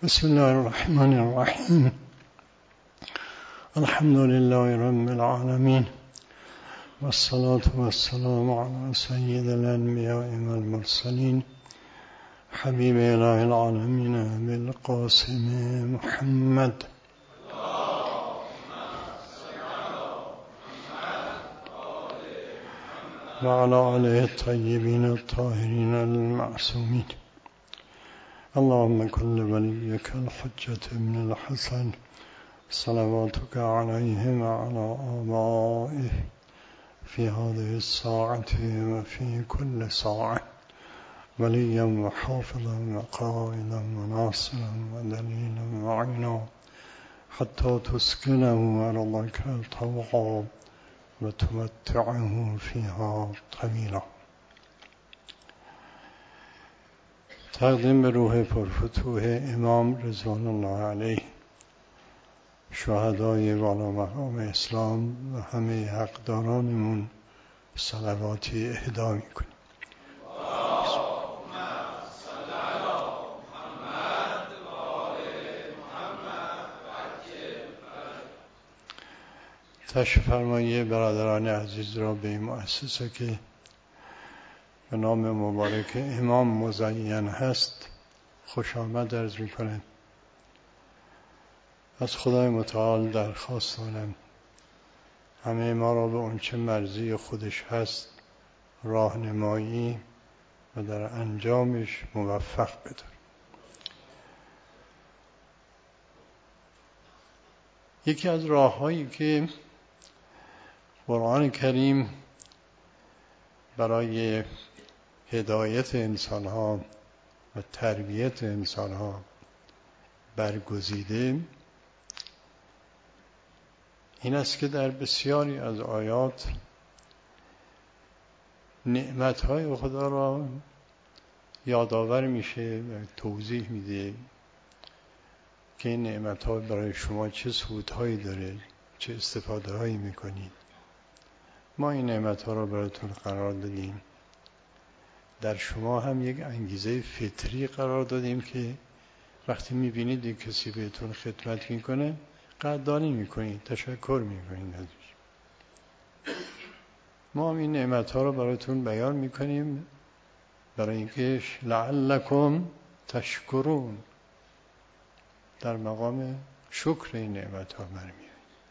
بسم الله الرحمن الرحیم. الحمد لله رب العالمین والصلاة والسلام على سید الانبیاء والمرسلین حبیب اله العالمین بالقاسم محمد وعلى آله الطيبين الطاهرين المعصومين. اللهم كن وليك الحجة ابن الحسن صلواتك عليه وعلى آبائه في هذه الساعة وفي كل ساعة وليا وحافظا وقائدا وناصرا ودليلا وعينا حتى تسكنه أرضك طوعا وتمتعه فيها طويلا. تقدیم به روح پرفتوح امام رضوان الله علیه، شهدای والا مقام اسلام و همه حقدارانمون صلواتی اهدا میکنیم. تشریف فرمایی برادران عزیز را به این مؤسسه که به نام مبارک امام مزین هست خوش آمد عرض میکنم. از خدای متعال درخواست دارم همه ما را به اون چه مرضی خودش هست راهنمایی و در انجامش موفق بدار. یکی از راه‌هایی که قرآن کریم برای هدایت انسان‌ها و تربیت انسان‌ها برگزیده این است که در بسیاری از آیات نعمت‌های خدا را یادآور میشه و توضیح میده که این نعمت‌ها برای شما چه سودهایی داره، چه استفاده‌هایی میکنید. ما این نعمت‌ها را براتون قرار دادیم، در شما هم یک انگیزه فطری قرار دادیم که وقتی میبینید یک کسی بهتون خدمت میکنه قدردانی میکنید، تشکر میکنید ازش. ما هم این نعمت‌ها را براتون بیان میکنیم برای اینکه لعلکم تشکرون، در مقام شکر این نعمت‌ها برمیاد.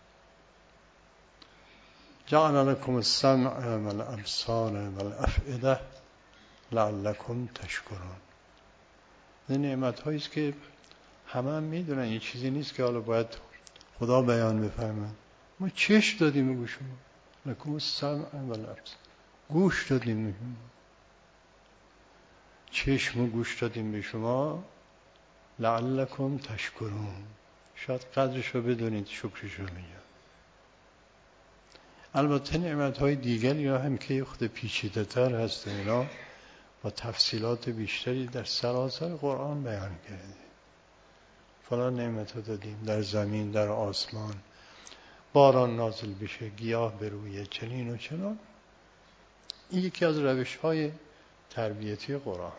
جعل لكم السمع والابصار والافئده لعلکم تشکرون. این نعمت‌هایی است که همه هم میدونن، این چیزی نیست که حالا باید خدا بیان بفرماید. ما چشم دادیم به شما، لکم السمع والابصار، گوش دادیم به شما، چشم و گوش دادیم به شما لعلکم تشکرون، شاید قدرش رو بدونید، شکرش رو میگم. البته نعمت‌های دیگری هم که خود پیچیده‌تر هست، اینا با تفصیلات بیشتری در سراسر قرآن بیان کرده. فلان نعمت‌ها دادیم در زمین، در آسمان، باران نازل بشه، گیاه برویه، چنین و چنان. این یکی از روش‌های تربیتی قرآن.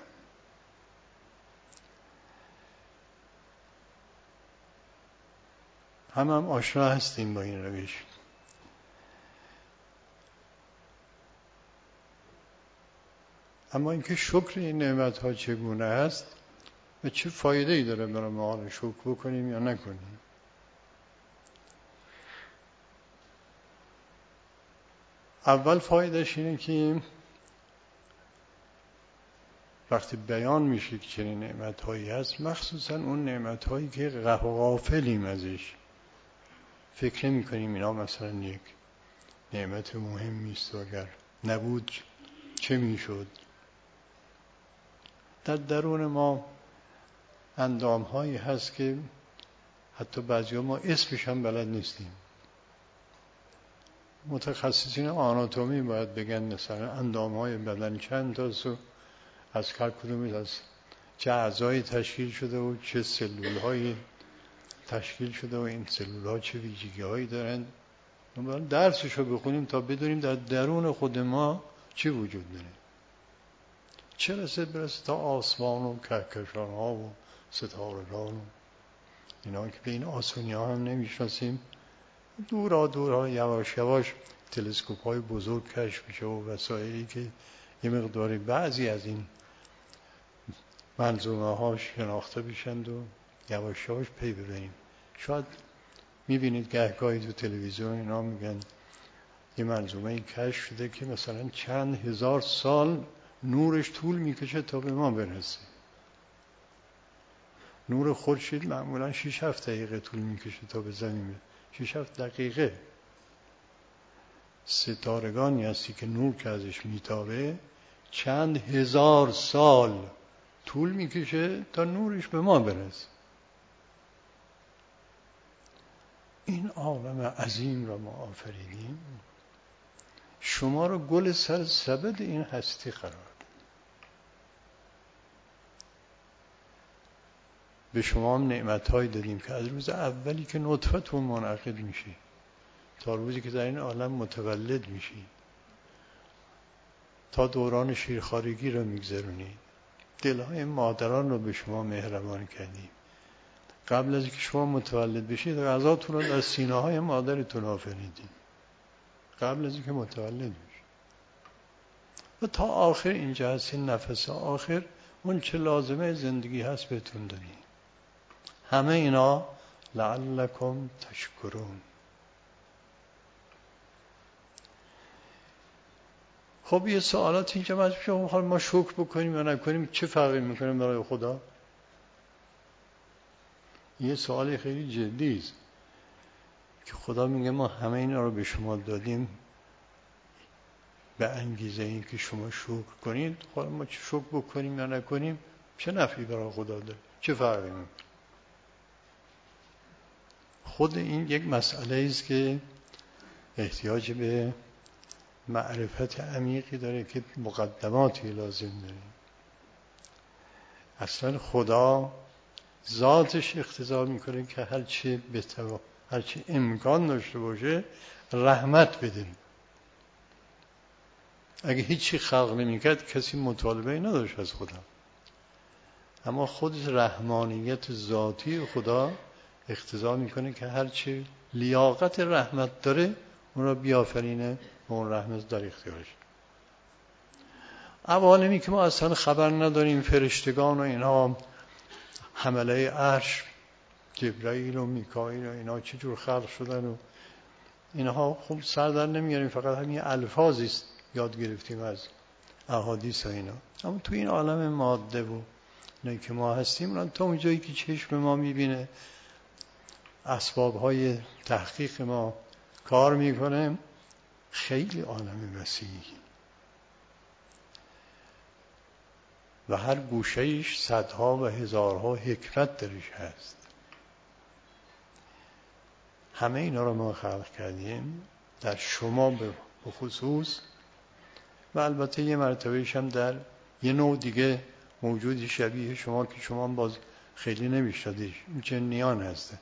هم آشنا هستیم با این روش. اما اینکه شکر این نعمت‌ها چگونه است و چه فایده‌ای داره برای ما شکر بکنیم یا نکنیم. اول فایدهش اینه که وقتی بیان میشه که چنین نعمت‌هایی هست، مخصوصا اون نعمت‌هایی که غافلیم ازش، فکر نمی‌کنیم اینا مثلا یک نعمت مهمی است و اگر نبود چه میشد. در درون ما اندام‌هایی هست که حتی بعضی‌ها ما اسمش هم بلد نیستیم. متخصصین آناتومی باید بگن مثلا اندام‌های بدن چند تاست و از هر کدومی از چه اعضایی تشکیل شده و چه سلول‌هایی تشکیل شده و این سلول‌ها چه ویژگی‌هایی دارن. ما باید درسش رو بخونیم تا بدونیم در درون خود ما چی وجود داره. چه برسه تا آسمان و کهکشان‌ها و ستارگان و اینا که به این آسونی ها هم نمیشناسیم، دورا یواش یواش تلسکوپ های بزرگ کشف میشه و وسایلی که یه مقداری بعضی از این منظومه ها شناخته بشند و یواش یواش پی ببریم. شاید میبینید گهگاهی تو تلویزیون اینا میگن یه منظومه کشف شده که مثلا چند هزار سال نورش طول میکشه تا به ما برسه. نور خورشید معمولا 6-7 دقیقه طول میکشه تا به زمین، 6-7 دقیقه. ستارگانی هستی که نور که ازش میتابه چند هزار سال طول میکشه تا نورش به ما برسه. این عالم عظیم را ما آفریدیم، شما رو گل سر سبد این هستی قرار داد. به شما هم نعمت‌هایی دادیم که از روز اولی که نطفتون منعقد میشی تا روزی که در این عالم متولد میشی، تا دوران شیرخوارگی رو میگذرونید، دلهای مادران رو به شما مهربان کردیم. قبل از اینکه شما متولد بشید غذاتون رو در سینه‌های مادرتون آفریدیم، قبل از اینکه متولد بشید. و تا آخر اینجا هستین، نفس آخر اون چه لازمه زندگی هست بهتون دادیم. همه اینا لعلکم تشکرون. خب یه سوالات اینجا مطرح میشه، ما شکر بکنیم یا نکنیم چه فرقی میکنه برای خدا؟ یه سوال خیلی جدی است که خدا میگه ما همه اینا رو به شما دادیم به انگیزه این که شما شکر کنید. خب ما چه شکر بکنیم یا نکنیم چه نفعی برای خدا داره؟ چه فرقی میکنه؟ خود این یک مسئله است که احتیاج به معرفت عمیقی داره که مقدماتی لازم داره. اصلا خدا ذاتش اقتضا میکنه که هرچی امکان داشته باشه رحمت بده. اگه هیچی خلق نمیکرد کسی مطالبه نداشت از خدا، اما خود رحمانیت ذاتی خدا اقتضا میکنه که هرچی لیاقت رحمت داره اون را بیافرینه و اون رحمت در اختیارش. عوالمی که ما اصلا خبر نداریم، فرشتگان و اینا، حمله عرش، جبرائیل و میکائیل و اینا چجور خلق شدن و اینها خوب سر در نمیاریم، فقط همین الفاظی است یاد گرفتیم از احادیث و اینا. اما تو این عالم ماده و اینایی که ما هستیم، تا اون جایی که چشم ما میبینه، اسبابهای تحقیق ما کار میکنه، خیلی عالم وسیعی و هر گوشه‌ایش صدها و هزارها حکمت درش هست. همه اینا رو ما خلق کردیم، در شما به خصوص، و البته یه مرتبهش هم در یه نوع دیگه موجودی شبیه شما که شما باز خیلی نمیشناسیدش، این جنیان هسته.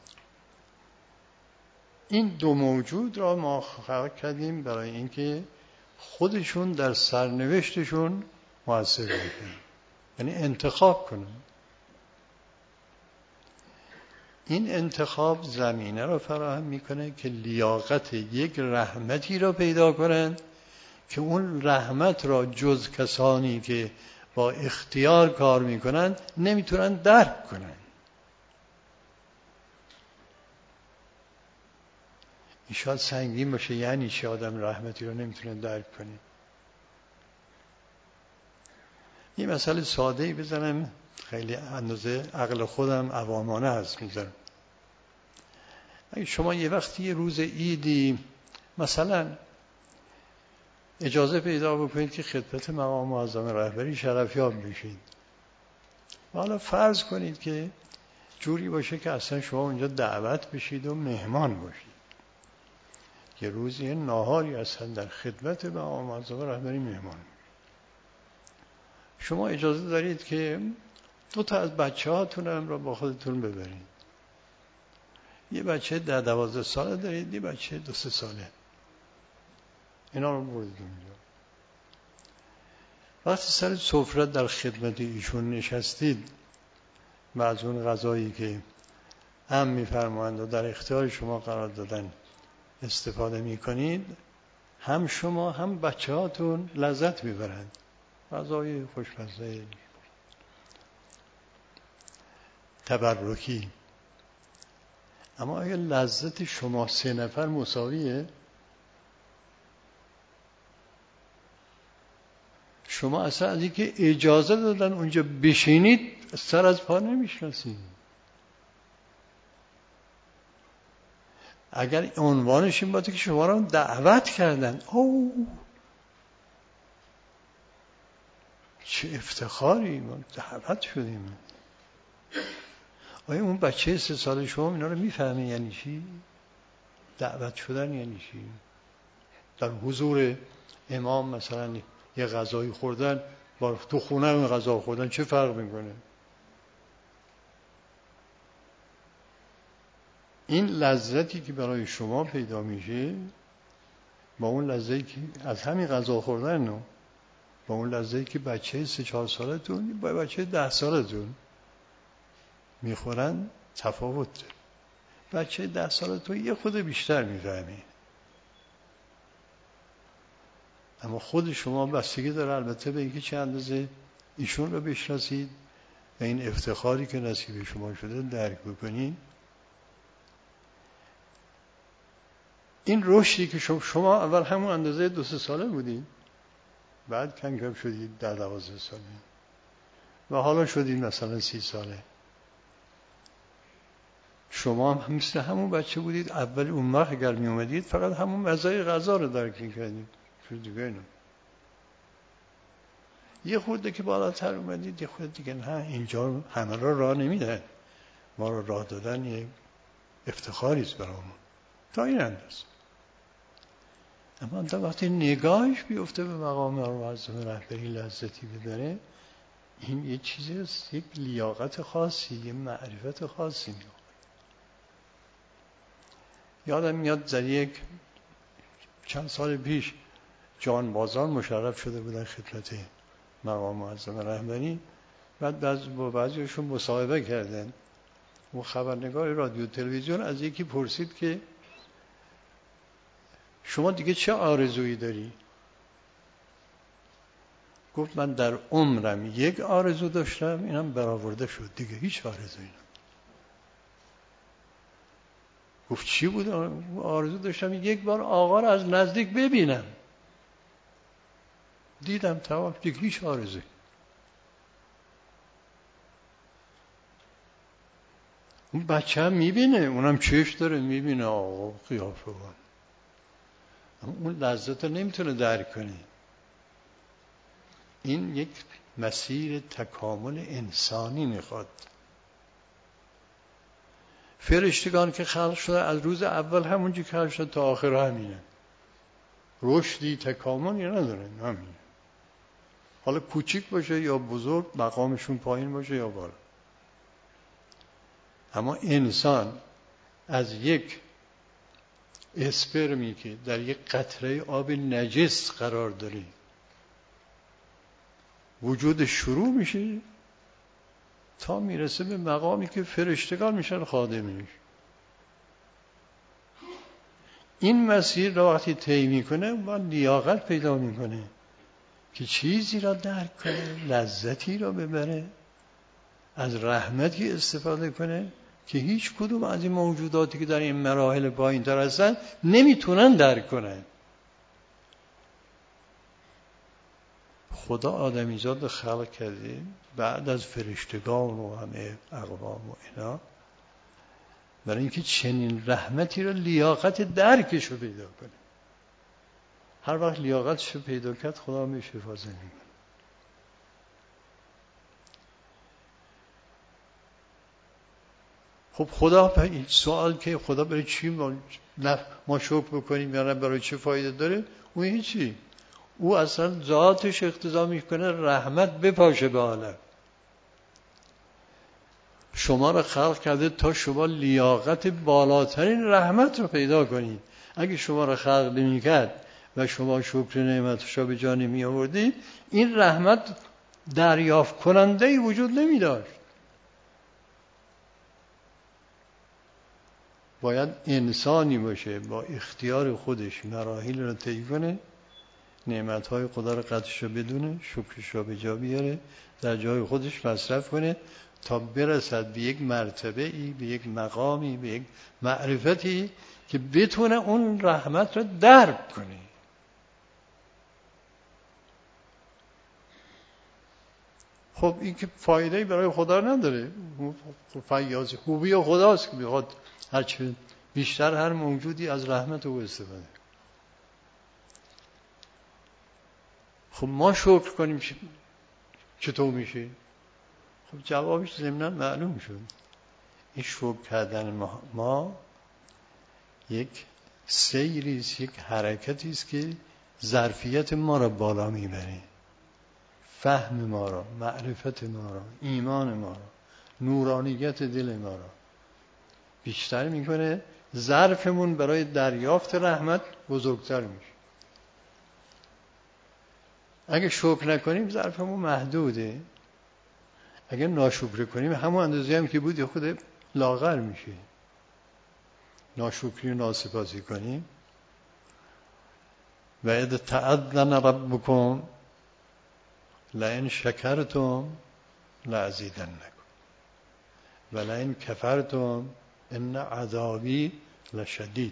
این دو موجود را ما خلق کردیم برای اینکه خودشون در سرنوشتشون مؤثر باشن، یعنی انتخاب کنن. این انتخاب زمینه را فراهم میکنه که لیاقت یک رحمتی را پیدا کنند که اون رحمت را جز کسانی که با اختیار کار میکنند نمیتونن درک کنن. این شاید سنگین باشه، یعنی چه آدم رحمتی را نمیتونه درک کنه؟ یه مسئله ساده‌ای بزنم، خیلی اندازه عقل خودم عوامانه هست میذارم. اگه شما یه وقتی یه روز عیدی مثلا اجازه پیدا بکنید که خدمت مقام معظم رهبری شرفیاب بشید، حالا فرض کنید که جوری باشه که اصلا شما اونجا دعوت بشید و مهمان باشید، یه روزی ناهاری اصلا در خدمت مقام معظم رهبری مهمان، شما اجازه دارید که 2 از بچه هاتون هم را با خودتون ببرید. یه بچه 10-12 ساله دارید، یه بچه 2-3 ساله، اینا رو بردید اونجا. وقتی سر سفره در خدمت ایشون نشستید و از اون غذایی که امر می‌فرمایند و در اختیار شما قرار دادن استفاده می‌کنید، هم شما هم بچه‌هاتون لذت می‌برند. غذای خوشمزه تبرکی. اما آیا لذت شما 3 نفر مساویه؟ شما اصلا از اینکه اجازه دادن اونجا بشینید سر از پا نمیشناسید. اگر عنوانش این باشه که شما را دعوت کردن، چه افتخاری، ما دعوت شدیم. آیا اون بچه 3 ساله شما اینا رو میفهمه یعنی چی؟ دعوت شدن یعنی چی؟ در حضور امام مثلا یه غذایی خوردن با تو خونه اون غذا خوردن چه فرق میکنه؟ این لذتی که برای شما پیدا میشه با اون لذتی که از همین غذا خوردن با اون لذتی که بچه 3-4 سالتون با بچه 10 سالتون میخورن تفاوت داره. بچه 10 سالتون یه خود بیشتر میفهمه، اما خود شما بستگی داره البته به اینکه چه اندازه ایشون رو بشناسید و این افتخاری که نصیب شما شده درک بکنید. این رشدی که شما اول همون اندازه 2-3 ساله بودید، بعد کم کم شدید 10-12 ساله و حالا شدید مثلا 30 ساله. شما هم مثل همون بچه بودید اول. اون وقت اگر می اومدید فقط همون مزای غذا رو درک می‌کردید، چیز دیگه نه. یه خورده که بالاتر اومدید یه خورده دیگه نه، اینجا همه راه نمیدن. ما رو راه دادن یک افتخاری است برامون تا این اندازه. اما تا وقتی نگاهش بیفته به مقام معظم رهبری لذتی ببره، این یه چیزی است، یک لیاقت خاصی، یه معرفت خاصی میاد. یادم میاد در یک چند سال پیش جانبازان مشرف شده بودن خدمت مقام معظم رهبری، بعد با بعضیشون مصاحبه کردن. اون خبرنگار رادیو تلویزیون از یکی پرسید که شما دیگه چه آرزویی داری؟ گفت من در عمرم یک آرزو داشتم، اینم برآورده شد، دیگه هیچ آرزویی ندارم. گفت چی بود؟ آرزو داشتم یک بار آقا رو از نزدیک ببینم. دیدم تمام، دیگه هیچ آرزویی. اون بچه هم میبینه، اونم چشم داره میبینه آقا قیافه بود، اما اون لذت رو نمیتونه درک کنه. این یک مسیر تکامل انسانی میخواد. فرشتگان که خلق شده از روز اول همونجی که خلق شده تا آخر همینه، رشدی تکاملی نداره، همینه. حالا کوچیک باشه یا بزرگ، مقامشون پایین باشه یا بالا. اما انسان از یک اسپرمی که در یک قطره آب نجس قرار داره وجود شروع میشه تا میرسه به مقامی که فرشتگان میشن خادمش. این مسیر را وقتی طی میکنه با لیاقت پیدا میکنه که چیزی را درک کنه، لذتی را ببره، از رحمتی استفاده کنه که هیچ کدوم از این موجوداتی که در این مراحل پایین‌تر هستن نمیتونن درک کنن. خدا آدمیزاد خلق کرده بعد از فرشتگان و همه اقوام و اینا، برای اینکه چنین رحمتی رو لیاقت درکش رو پیدا کنه. هر وقت لیاقتش رو پیدا کرد خدا میشه حفاظت میکنه. خب خدا این سوال که خدا برای چی ما شکر بکنیم یا نه، برای چه فایده داره؟ اون هیچی. او اصلا ذاتش اقتضا میکنه رحمت بپاشه به عالم. شما رو خلق کرده تا شما لیاقت بالاترین رحمت رو پیدا کنید. اگه شما رو خلق نمی‌کرد و شما شکر نعمتش رو به جا نمی آوردید، این رحمت دریافت کننده‌ای وجود نمی داشت. باید انسانی باشه با اختیار خودش مراحل رو طی کنه، نعمتهای خدا رو قدرش رو بدونه، شکرش رو به جا بیاره، در جای خودش مصرف کنه تا برسد به یک مرتبه‌ای، به یک مقامی، به یک معرفتی که بتونه اون رحمت رو درک کنه. خب این که فایده‌ای برای خدا نداره، فیاض خوبی خداست که بخواد هرچه بیشتر هر موجودی از رحمت او استفاده. خب ما شکر کنیم چطور میشه؟ خب جوابش ضمناً معلوم شد. این شکر کردن ما یک سیری است، یک حرکتی است که ظرفیت ما را بالا میبره، فهم ما را، معرفت ما را، ایمان ما را، نورانیت دل ما را بیشتر میکنه، ظرفمون برای دریافت رحمت بزرگتر میشه. اگه شکر نکنیم ظرفمون محدوده، اگه ناشکر کنیم همون اندازه هم که بود خود لاغر میشه. ناشکری و ناسپاسی کنیم و اذ تأذن ربکم لئن شکرتم لأزیدنکم و لئن کفرتم ان عذابی لشدید.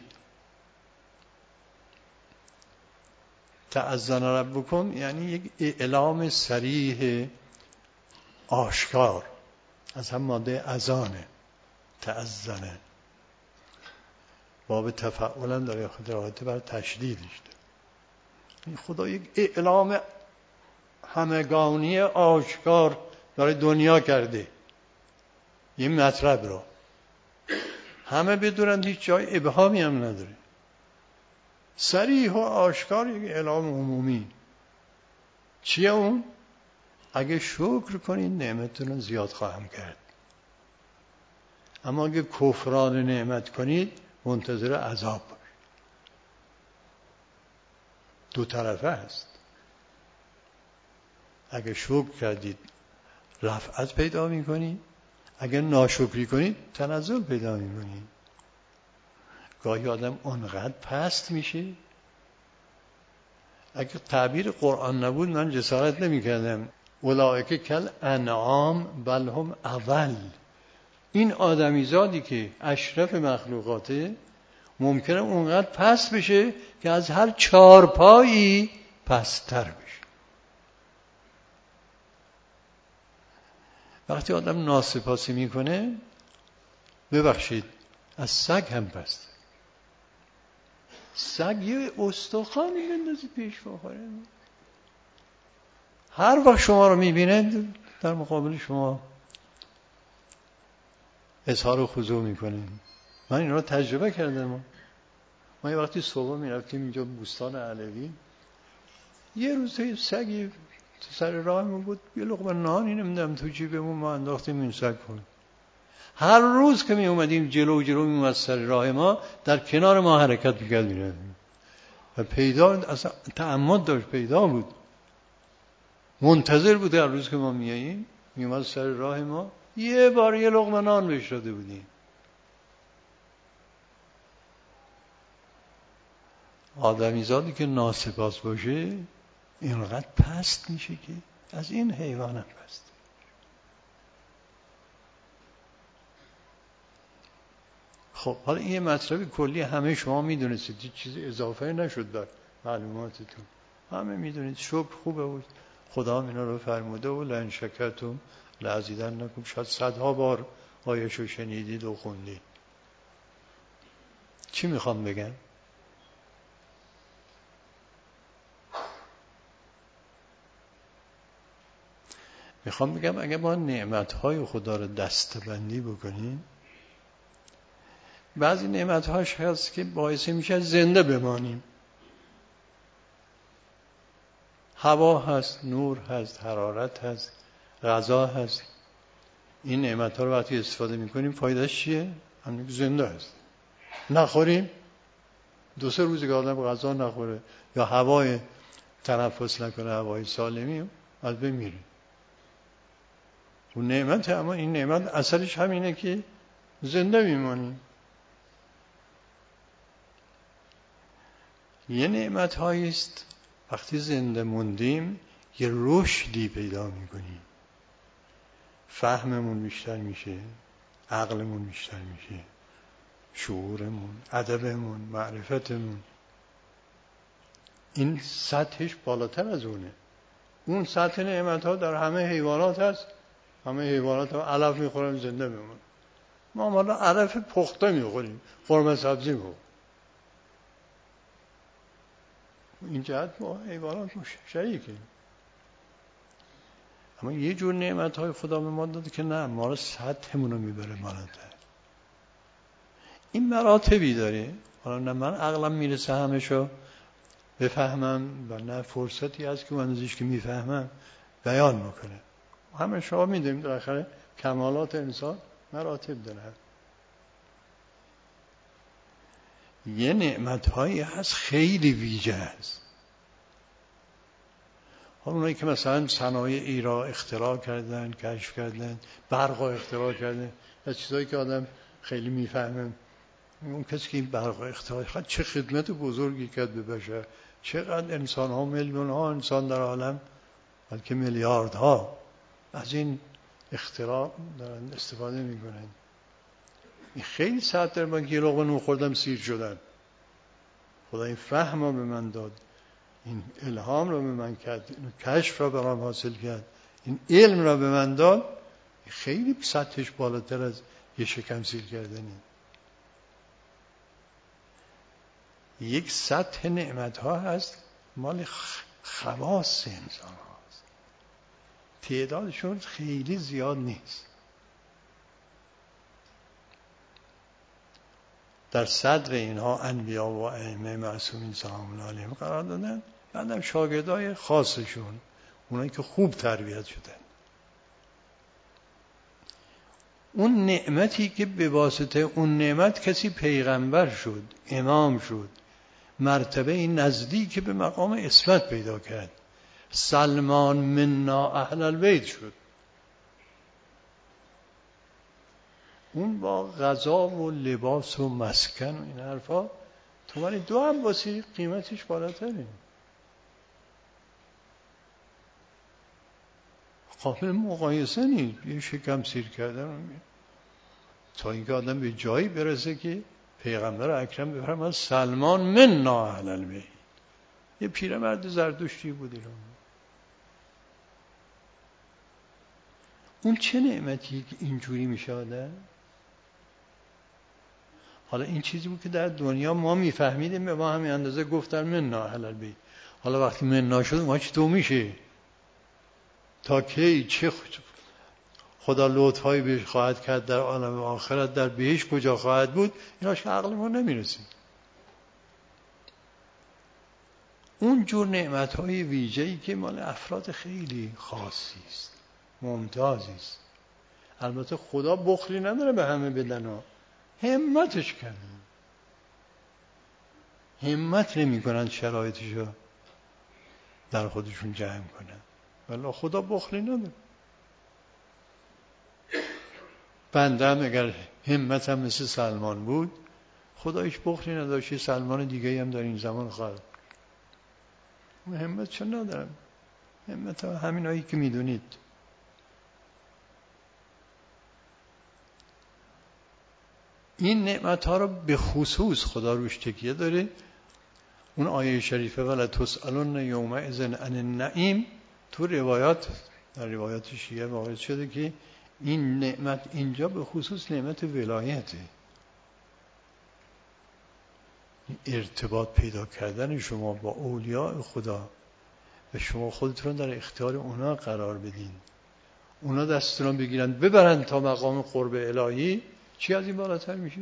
تأذن ربکم یعنی یک اعلام صریح آشکار، از هم ماده اذانه، تأذنه، باب تفعلا داره، خود راحته بر تشدیدش داره. خدا یک اعلام همگانی آشکار برای دنیا کرده، این مطلب رو همه بدونن، هیچ جای ابهامی هم نداره، صریح و آشکار، یک اعلام عمومی. چیه اون؟ اگه شکر کنید نعمتتون رو زیاد خواهم کرد، اما اگه کفران نعمت کنید منتظر عذاب باشید. دو طرفه است. اگه شکر کردید رفعت پیدا میکنید، اگه ناشکری کنید تنزل پیدا میکنید. گاهی آدم اونقدر پست میشه، اگه تعبیر قرآن نبود من جسارت نمیکردم، اولئک کل انعام بل هم اضل. این آدمیزادی که اشرف مخلوقاته ممکنه اونقدر پست بشه که از هر چارپایی پست‌تر بشه. وقتی آدم ناسپاسی میکنه، ببخشید، از سگ هم پسته. سگ یه استخوانی بندازی پیش بخوره، هر وقت شما رو میبینه در مقابل شما اظهار خضوع میکنه. من این رو تجربه کردم. ما یه وقتی صبح میرفتیم اینجا بوستان علوی، یه روز سگی تو سر راهمون بود، یه لقمه نانی نمیدم تو جیبمون، ما انداختیم این سگ خورد. هر روز که می اومدیم جلو می اومد سر راه ما، در کنار ما حرکت میکرد میرفتیم و پیدا، اصلا تعمد داشت، پیدا بود، منتظر بود هر روز که ما میاییم می اومد سر راه ما، یه بار یه لقمه نان بهش داده بودیم. آدمیزادی که ناسپاس باشه اینقدر پست میشه که از این حیوان هم پست. خب حالا این مطلب کلی همه شما میدونستید، هیچ چیز اضافه نشد در معلوماتتون، همه میدونید. شکر خوبه بود، خدا اینا رو فرموده و لئن شکرتم لأزیدنکم، شاید صدها بار آیه‌شو شنیدید و خوندید. چی میخوام بگم؟ میخوام بگم اگه ما نعمتهای خدا رو دسته‌بندی بکنیم، بعضی نعمتهاش هست که باعث میشه زنده بمانیم. هوا هست، نور هست، حرارت هست، غذا هست. این نعمتها رو وقتی استفاده میکنیم فایدهش چیه؟ همین زنده هست. نخوریم، 2-3 روز که آدم غذا نخوره یا هوای تنفس نکنه، هوای سالمی، از بین میره. اون نعمت، اما این نعمت اثرش همینه که زنده میمونیم. یه نعمت هایی است وقتی زنده موندیم یه رشدی پیدا میکنیم، فهممون بیشتر میشه، عقلمون بیشتر میشه، شعورمون، ادبمون، معرفتمون، این سطحش بالاتر از اونه. اون سطح نعمت ها در همه حیوانات هست، همه حیوانات ها علف میخورن زنده میمونن. ما حالا علف پخته میخوریم، قرمه سبزی میخوریم. این جهت ما حیوانات شریکیم. اما یه جور نعمت های خدا به ما داده که نه، ما رو سطحمون رو میبره بالاتر. این مراتبی داره. حالا نه من عقلم میرسه همشو بفهمم و نه فرصتی هست که من ازش که میفهمم بیان میکنه. همه شما میدونیم در آخر کمالات انسان مراتب داره. یه نعمت هایی هست خیلی ویژه هست. اونایی که مثلا صنایعی را اختراع کردن، کشف کردن، برق را اختراع کردن، از چیزایی که آدم خیلی میفهمه. اون کسی که این برق را اختراع کرد چه خدمت بزرگی کرد به بشر، چقدر انسان ها، میلیون ها انسان در عالم، بلکه میلیاردها از این اختراع دارن استفاده میکنن. این خیلی ساعت در من که لقمه نون خوردم سیر شدن. خدا این فهم را به من داد، این الهام را به من کرد، این کشف را برام حاصل کرد، این علم را به من داد. خیلی سطحش بالاتر از یه شکم سیر کردنی. یک سطح نعمت ها هست مال خواص انسان هاست، تعدادشون خیلی زیاد نیست. در صدر اینها انبیا و ائمه معصومین سلام الله علیهم قرار دادن، بعدم شاگردای خاصشون، اونایی که خوب تربیت شدن. اون نعمتی که به واسطه اون نعمت کسی پیغمبر شد، امام شد، مرتبه این نزدیک به مقام عصمت پیدا کرد، سلمان منا اهل البیت شد. اون با غذا و لباس و مسکن و این حرفا تو ولی دو هم باسی قیمتش بالاتره. قابل مقایسه نیست. یه شکم سیر کردن تا اینکه آدم به جایی برسه که پیغمبر اکرم بفرماد سلمان منا اهل البیت. یه پیرمرد زردشتی بود ایران. اون چه نعمتی که اینجوری میشه آدم؟ حالا این چیزی بود که در دنیا ما میفهمیدیم، به ما همین اندازه گفتن منا اهل البیت. حالا وقتی منا شد ما چطور میشه؟ تا کی چه خدا لطفایی بهش خواهد کرد در عالم آخرت، در بهشت کجا خواهد بود، ایناش که عقل ما نمیرسید. اون جور نعمت‌های ویژه‌ای که مال افراد خیلی خاصی است، ممتازی است. البته خدا بخلی نداره به همه بدن ها، همتش کنه، همت نمی کنن شرایطشو در خودشون جمع کنن، ولی خدا بخلی نداره. بنده هم اگر همت هم مثل سلمان بود، خدا هیچ بخلی نداشت، سلمان دیگه هم در این زمان خواهد. من همت چون ندارم، همت همین هایی که میدونید. این نعمت ها رو به خصوص خدا روش تکیه داره. اون آیه شریفه ولا تسألن یومئذ عن النعیم، تو روایات، در روایات شیعه وارد شده که این نعمت اینجا به خصوص نعمت ولایته. ارتباط پیدا کردن شما با اولیاء خدا و شما خودتون در اختیار اونا قرار بدین، اونا دستتون بگیرن ببرن تا مقام قرب الهی، چی از این بالاتر میشه؟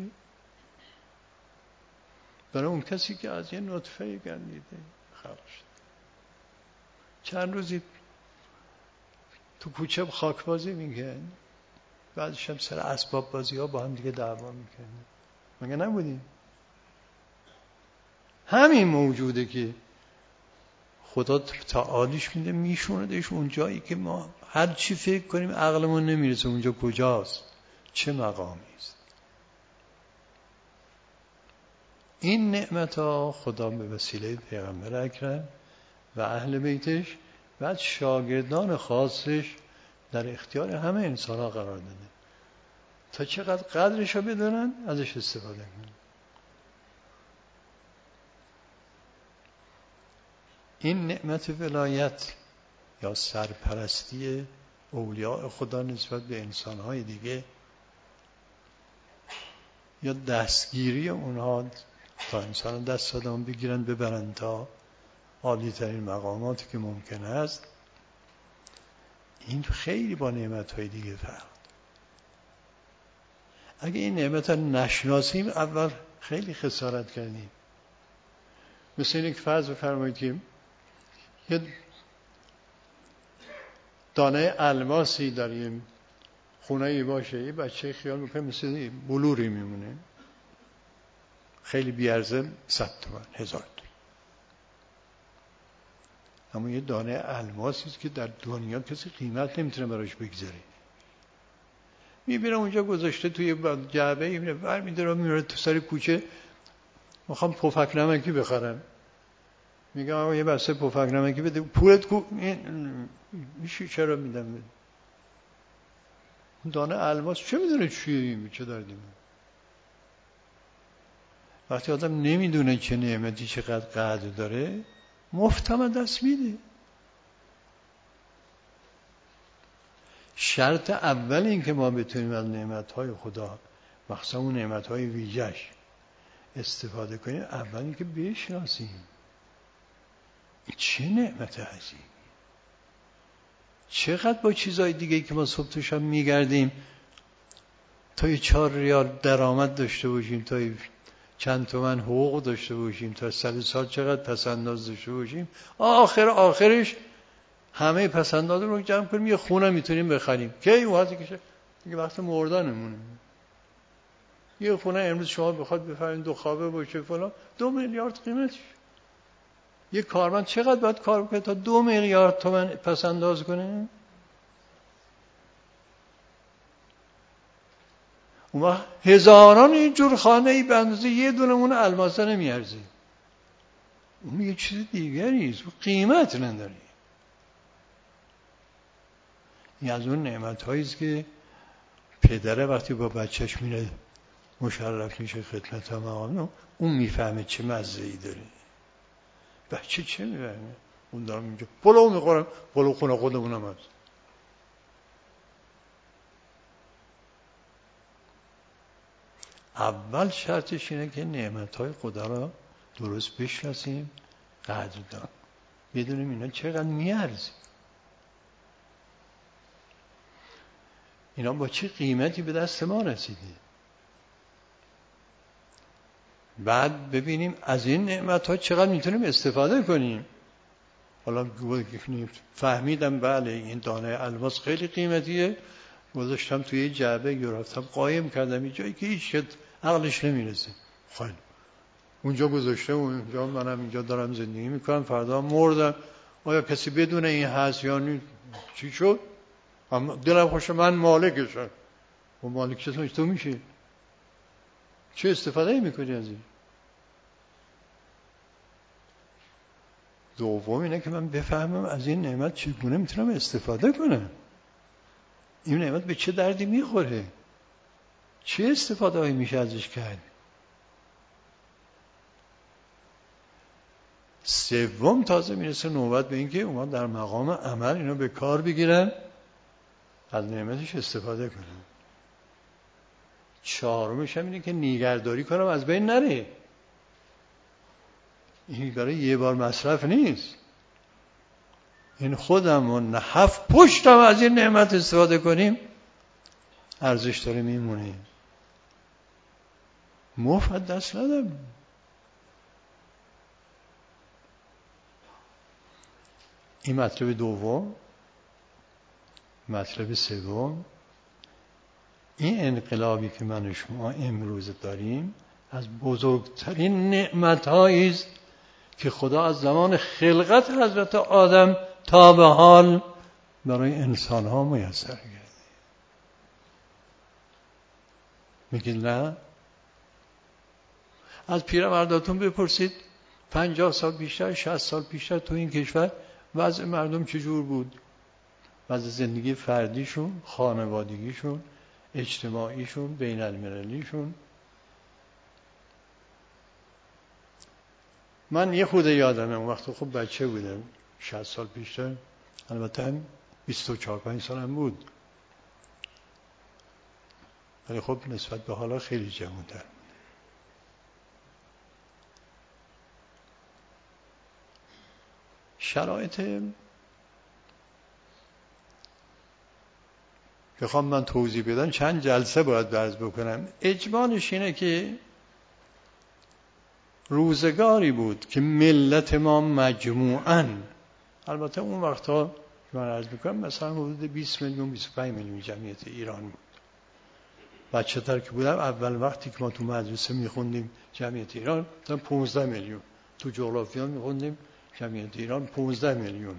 برای اون کسی که از یه نطفه گندیده خلق شد. چند روزی تو کوچه خاک بازی میکنن، بعدش هم سر اسباب بازی ها با هم دیگه دعوا میکنن. مگه نبودیم؟ همین موجوده که خدا تعالیش میده میشوندش اون جایی که ما هر چی فکر کنیم عقلمون نمیرسه اونجا کجاست، چه مقامی است. این نعمت ها خدا به وسیله پیغمبر اکرم و اهل بیتش بعد شاگردان خاصش در اختیار همه انسان ها قرار داده تا چقدر قدرش رو بدونن ازش استفاده کنن. این نعمت ولایت یا سرپرستی اولیاء خدا نسبت به انسان‌های دیگه یا دستگیری اونها تا انسان دست دادن بگیرن ببرن تا عالی ترین مقاماتی که ممکن است، این خیلی با نعمت‌های دیگه فرق. اگه این نعمت رو نشناسیم اول خیلی خسارت کردیم. مثل اینکه فرض بفرمایید که یه دانه الماسی در یه خونه‌ای باشه، یه بچه خیال میکنه مثل بلوری میمونه، خیلی بیارزه 100 تومن 1000 تومن. اما یه دانه الماسی است که در دنیا کسی قیمت نمیتونه براش بگذاره. میبینه اونجا گذاشته توی جعبه، میبینه برمی‌داره میره تو سر کوچه، میخوام پفک نمکی بخرم، میگم آقا یه بسته پفک نمکی بده. پولت کو؟ میشه چرا میدم؟ دانه الماس چه میدونه چیه این، چه دردی من. وقتی آدم نمیدونه چه نعمتی چقدر قدر داره مفتم دست میده. شرط اول این که ما بتونیم از نعمتهای خدا مخصوصا اون نعمتهای ویژه‌اش استفاده کنیم، اول این که بشناسیم این چه نعمت عظیمی. چقدر با چیزهای دیگه که ما صبح تو شب میگردیم تا یه 4 ریال درآمد داشته باشیم، تا چند تومن حقوق داشته باشیم، تا 100 سال چقدر پسنداز داشته باشیم، آخرش همه پسنداز رو جمع کنیم یه خونه میتونیم بخریم. کی وقتی که دیگه وقت مردنمونه. یه خونه امروز شما بخواد بفرمایید 2 خوابه باشه فلان 2 میلیارد قیمتش. یه کارمند چقدر باید کار کنه تا 2 میلیارد تومان پسنداز کنه؟ اون وقت هزاران اینجور خانه‌ای به اندازه یه دونمون الماسه نمیارزه. اون یه چیز دیگری است، قیمت نداره. این از اون نعمت‌هایی است که پدره وقتی با بچهش میره مشرف میشه خدمت مقام، اون میفهمه چه مزه‌ای داره. بچه چه میفهمه؟ اون دارم اینجا پلو میخورم، پلو خونه خودمونم هست. اول شرطش اینه که نعمت‌های خدا را درست بشناسیم، قدردان بدونیم اینا چقدر میارزه، اینا با چه قیمتی به دست ما رسیده. بعد ببینیم از این نعمت‌ها چقدر میتونیم استفاده کنیم. حالا فهمیدم بله این دانه الماس خیلی قیمتیه، گذاشتم توی جعبه یا رفتم قایم کردم یه جایی که هیچ عقلش نمیرسه. خیلی اونجا گذاشته، اونجا منم اینجا دارم زندگی میکنم، فردا مردم، آیا کسی بدونه این هست یا نه؟ چی شد؟ اما دلم خوشه من مالکشم. و مالک تو میشه چه استفاده میکنی از این؟ دوم اینه که من بفهمم از این نعمت چگونه میتونم استفاده کنم. این نعمت به چه دردی میخوره، چه استفاده هایی میشه ازش کرد. سوم تازه میرسه نوبت به این که اونا در مقام عمل اینا به کار بگیرن، از نعمتش استفاده کنن. چهارمش هم اینه که نگهداری کنم از بین نره. این برای یه بار مصرف نیست. این خودم و 7 پشتم از این نعمت استفاده کنیم ارزش داره میمونه. مفت دست ندم. این مطلب دوم. مطلب سوم، این انقلابی که من و شما امروز داریم از بزرگترین نعمت‌هایی است که خدا از زمان خلقت حضرت آدم تا به حال برای انسان‌ها میسر کرده. میگه نه، از پیرمرداتون بپرسید 50 سال بیشتر 60 سال بیشتر تو این کشور وضع مردم چجور بود؟ وضع زندگی فردیشون، خانوادگیشون، اجتماعیشون، بین المللیشون. من یه خود یادمه اون وقت خب بچه بودم 60 سال پیشتر، البته 24-25 سالم بود، ولی خب نسبت به حالا خیلی جوان‌تر. شرایط بخوام من توضیح بدم چند جلسه باید عرض بکنم. اجمالش اینه که روزگاری بود که ملت ما مجموعاً، البته اون وقتا که من عرض میکنم مثلا حدود 20 میلیون 25 میلیون جمعیت ایران بود. بچه تر که بودم اول وقتی که ما تو مدرسه میخوندیم جمعیت ایران مثلا 15 میلیون، تو جغرافیا میخوندیم جمعیت ایران 15 میلیون.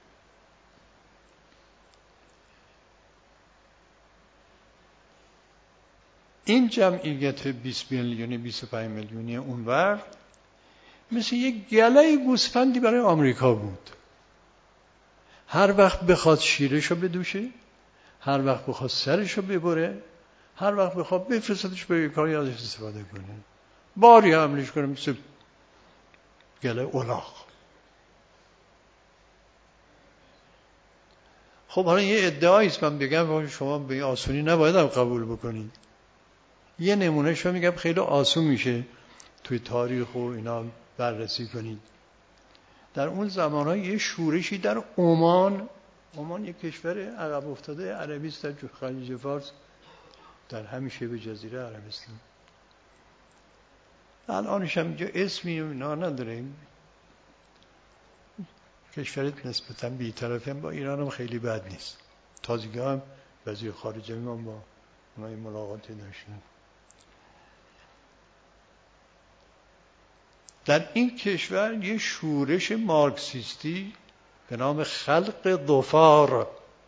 این جمعیت 20 میلیونی 25 میلیونی اونور مثل یک گله گوسفندی برای آمریکا بود. هر وقت بخواد شیرشو بدوشه، هر وقت بخواد سرشو ببره، هر وقت بخواد بفرستش به کاری ازش استفاده کنه، باری حملش کنه مثل گله الاغ. خب حالا یه ادعایی است من بگم شما به این آسونی نباید هم قبول بکنید. یه نمونه شو میگم خیلی آسون میشه توی تاریخ و اینا بررسی کنید. در اون زمانها یه شورشی در عمان یک کشور عقب افتاده عربی است در خلیج فارس، در همین شبه جزیره عربستان. الانش هم اینجا اسمی اینا نداریم، کشور نسبتاً بی‌طرفی هم با ایران هم خیلی بد نیست. تازگی هم وزیر خارجه ما با اونای ملاقاتی داشتیم. در این کشور یه شورش مارکسیستی به نام خلق ظفار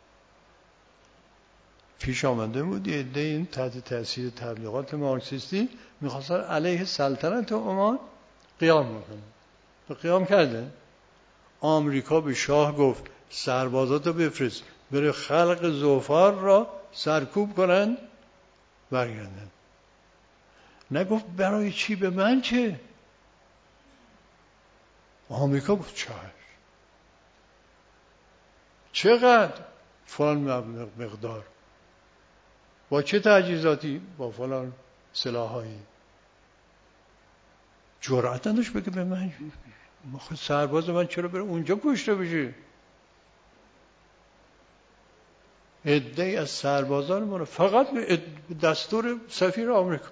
پیش آمده بود. یه عده این تحت تاثیر تبلیغات مارکسیستی می‌خواستن علیه سلطنت عمان قیام بکنن و قیام کرده. آمریکا به شاه گفت سربازاتو بفرست بره خلق ظفار را سرکوب کنن برگردن. نگفت برای چی، به من چه؟ آمریکا گفت چقدر؟ فلان مقدار. با چه تجهیزاتی؟ با فلان سلاحایی. جرأت نداشت بگه به من سرباز من چرا بره اونجا کشته بشه؟ عده‌ای از سربازان ما فقط به دستور سفیر آمریکا،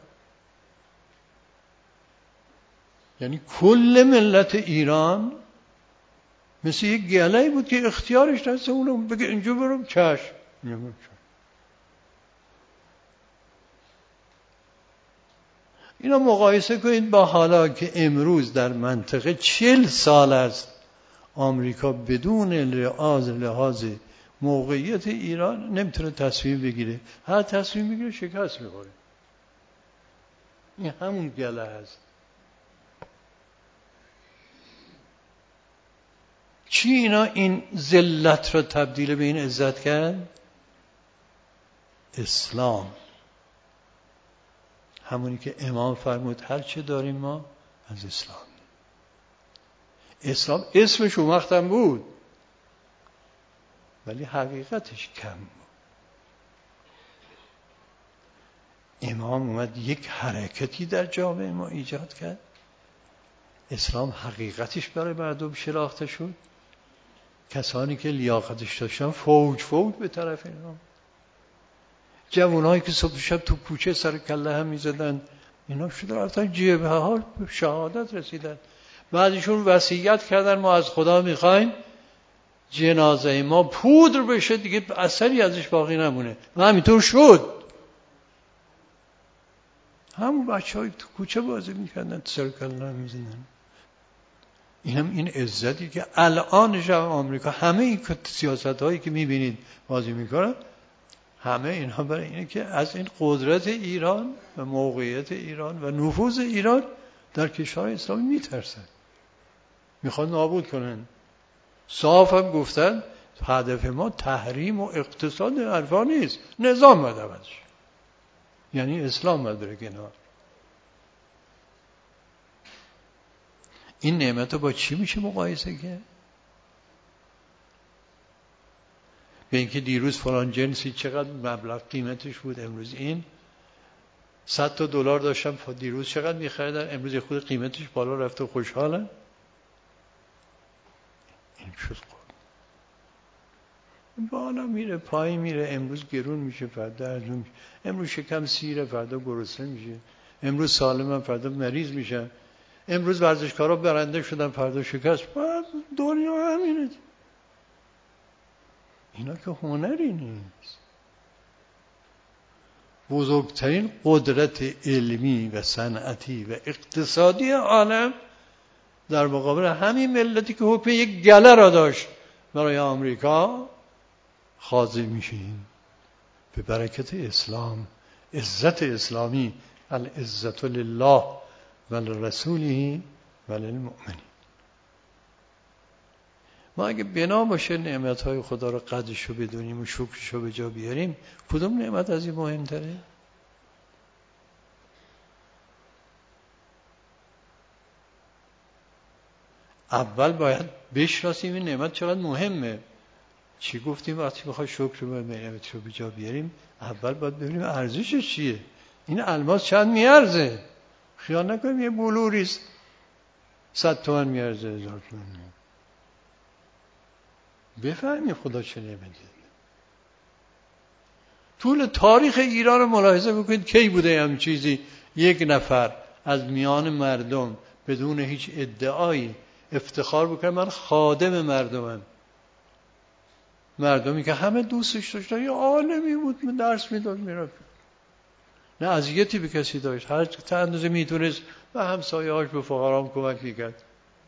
یعنی کل ملت ایران مثل یک گله‌ای بود که اختیارش دست اونم بگه اینجا برم چشم. اینا مقایسه کنید با حالا که امروز در منطقه 40 سال است آمریکا بدون لحاظ موقعیت ایران نمیتونه تصمیم بگیره. هر تصمیم بگیره شکست میخوره. این همون گله است. چی اینا این ذلت را تبدیل به این عزت کرد؟ اسلام. همونی که امام فرمود هر چه داریم ما از اسلام. اسلام اسمش اون وقتم بود ولی حقیقتش کم بود. امام اومد یک حرکتی در جامعه ما ایجاد کرد. اسلام حقیقتش برای مردم شناخته شد. کسانی که لیاقتش داشتن فوج به طرف اینا. جوانایی که صبح شب تو کوچه سر کله هم میزدن اینا شده رفتن جبهه ها به شهادت رسیدن. بعدشون وصیت کردن ما از خدا میخوایم جنازه ما پودر بشه دیگه اثری ازش باقی نمونه و همینطور شد. همون بچه‌های تو کوچه بازی میکردن سر کله هم میزدن. این عزتی که الان شب آمریکا همه این سیاست‌هایی که میبینید بازی میکنن همه اینها برای اینه که از این قدرت ایران و موقعیت ایران و نفوذ ایران در کشورهای اسلامی میترسن، میخوان نابود کنن. صاف هم گفتن هدف ما تحریم و اقتصاد حرفا نیست، نظام باید عوض شه. یعنی اسلام باید بره کنار. این نعمت رو با چی میشه مقایسه کرد؟ به اینکه دیروز فلان جنسی چقدر مبلغ قیمتش بود، امروز این 100 تا دلار داشتم دیروز چقدر میخریدن، امروز خود قیمتش بالا رفته و خوشحالن. این شد بالا میره پایین میره، امروز گرون میشه فردا ارزون میشه، امروز شکم سیره فردا گرسنه میشه، امروز سالمن فردا مریض میشن، امروز ورزشکارا برنده شدن فردا شکست. دنیا همینه. اینا که هنری نیست. بزرگترین قدرت علمی و صنعتی و اقتصادی عالم در مقابل همین ملتی که حکم یک گله را داشت برای آمریکا خاضع میشیم. به برکت اسلام، عزت اسلامی، العزت لله و لرسوله و للمؤمنین. ما اگه بنا باشه نعمتهای خدا رو قدرش رو بدونیم و شکرش رو به جا بیاریم، کدوم نعمت از این مهمتره؟ اول باید بشناسیم این نعمت چقدر مهمه. چی گفتیم وقتی بخوای شکر رو به نعمت رو به جا بیاریم؟ اول باید ببینیم ارزشش چیه. این الماس چند میارزه؟ خیال نکنیم یه بلوریست 100 تومن میارزه، 1000 تومن. بفهمیم خدا چه نعمتی. طول تاریخ ایران رو ملاحظه بکنید، کی بوده هم چیزی یک نفر از میان مردم بدون هیچ ادعایی افتخار بکنه من خادم مردمم، مردمی که همه دوستش داشتن، یه عالمی بود، من درس میداد میرفت، نه اذیتی به کسی داشت، هر چه اندازه میتونست و همسایه‌هاش به فقرام کمک میکرد.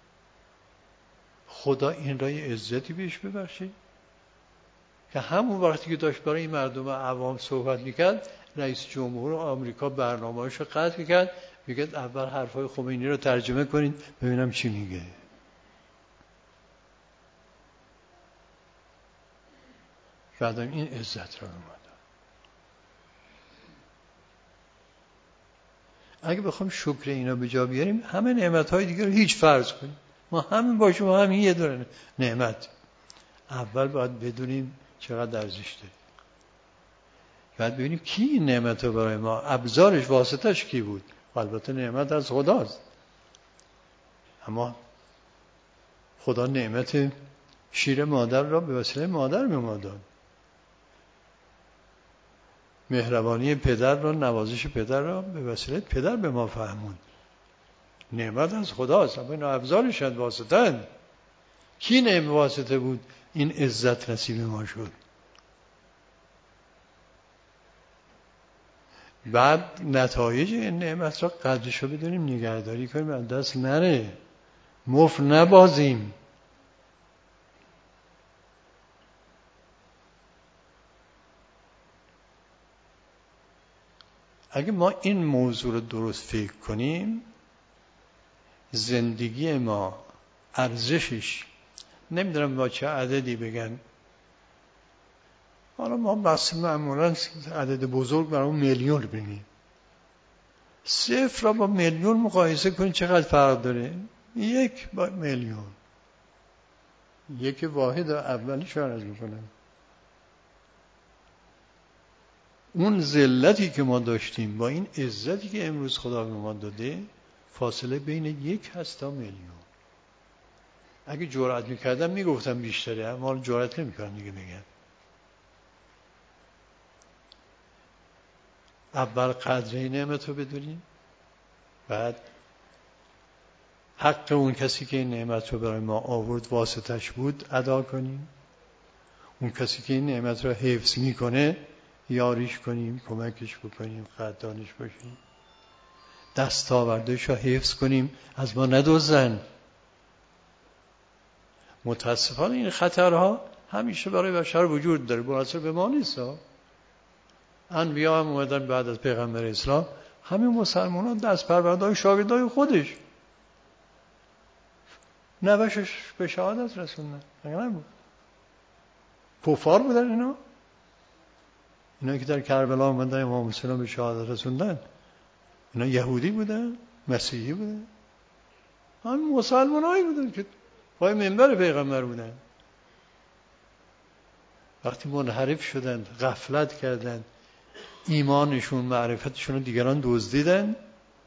خدا این را یه عزتی بهش ببخشه که همون وقتی که داشت برای این مردم عوام صحبت میکرد، رئیس جمهور آمریکا برنامه‌اش رو قطع میکرد، میگه اول حرفای خمینی رو ترجمه کنین ببینم چی میگه. بعدم این عزت رو اومد. اگه بخوام شکر اینا به جا بیاریم، همه نعمت‌های دیگه رو هیچ فرض کنیم، ما همین باشیم، ما همین یه دونه نعمت. اول باید بدونیم چقدر ارزش داره، بعد ببینیم کی این نعمت رو برای ما، ابزارش واسطش کی بود. البته نعمت از خداست، اما خدا نعمت شیر مادر را به وسیله مادر به ما داد، مهربانی پدر را، نوازش پدر را به وسیله پدر به ما فهموند. نعمت از خداست، اما این ابزارش از واسطه. کی نعمت واسطه بود این عزت نصیب ما شد؟ بعد نتایج این نعمت را قدرش رو بدونیم، نگهداری کنیم، از دست نره، مفت نبازیم. اگه ما این موضوع رو درست فکر کنیم، زندگی ما ارزشش، نمیدونم با چه عددی بگن، حالا ما بس معمولا عدد بزرگ برای میلیون بگیم، صفر را با میلیون مقایسه کنید چقدر فرق داره. 1 با میلیون، 1 واحد اولیش رو عرض میکنم. اون ذلتی که ما داشتیم با این عزتی که امروز خدا به ما داده، فاصله بین 1 هست تا میلیون. اگه جرأت میکردم میگفتم بیشتره، اما جرأت نمیکنم دیگه بگم. اول قدر این نعمت رو بدونیم، بعد حق اون کسی که این نعمت رو برای ما آورد واسطش بود ادا کنیم، اون کسی که این نعمت رو حفظ میکنه یاریش کنیم، کمکش بکنیم، قدردانش باشیم، دستاوردش رو حفظ کنیم، از ما ندزدن. متاسفانه این خطرها همیشه برای بشر وجود داره، منحصر به ما نیست. انبیا هم اومدن بعد از پیغمبر اسلام همین مسلمان ها دست پروردهای شاگردای خودش نوشش به شهادت رسوندن. مگه نبود؟ کفار بودن اینا که در کربلا آمدن امام حسین به شهادت رسوندن، اینا یهودی بودن؟ مسیحی بودن؟ همین مسلمان هایی بودن که پای منبر پیغمبر بودن. وقتی منحرف شدن، غفلت کردن، ایمانشون، معرفتشون رو دیگران دزدیدن،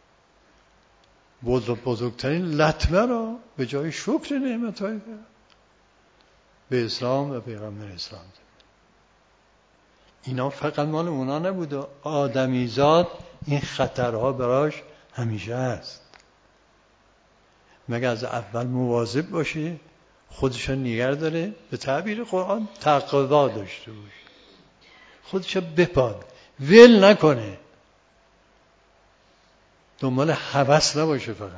بزرگترین لطمه را به جای شکر نعمت‌های به اسلام و پیغمبر اسلام داد. اینا فقط مال اونا نبود، آدمیزاد این خطرها براش همیشه هست. مگه از اول مواظب باشه، خودشو نگه داره، به تعبیر قرآن تقوا داشته باشه، خودشو بپاد، ول نکنه، دنبال هوس نباشه، فقط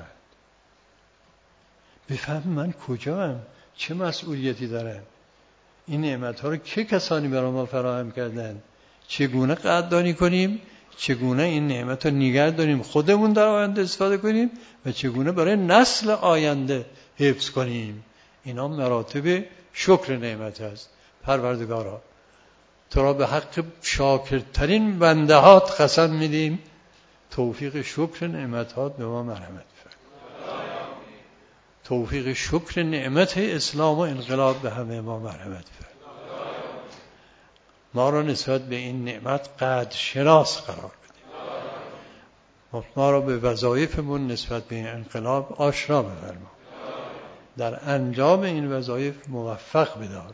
بفهم من کجاام، چه مسئولیتی دارم، این نعمت‌ها رو چه کسانی برای ما فراهم کردن، چگونه قدردانی کنیم، چگونه این نعمت رو نگه داریم، خودمون در آینده استفاده کنیم و چگونه برای نسل آینده حفظ کنیم. اینا مراتب شکر نعمت هست. پروردگارا تو را به حق شاکرترین بنده هات قسم میدیم، توفیق شکر نعمت هات به ما مرحمت فرما. توفیق شکر نعمت اسلام و انقلاب به همه ما مرحمت فرما. ما را نسبت به این نعمت قدر شناس قرار بده. ما را به وظایفمون نسبت به این انقلاب آشنا بفرما. در انجام این وظایف موفق بدار.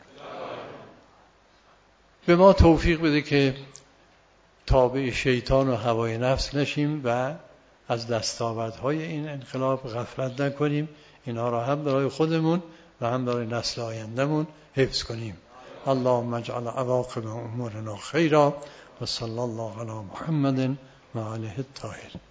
به ما توفیق بده که تابع شیطان و هوای نفس نشیم و از دستاوردهای این انقلاب غفلت نکنیم. اینها را هم برای خودمون و هم برای نسل آیندهمون حفظ کنیم. اللهم اجعل عواقب امورنا خیرا و صلی الله علی محمد و آله الطاهرین.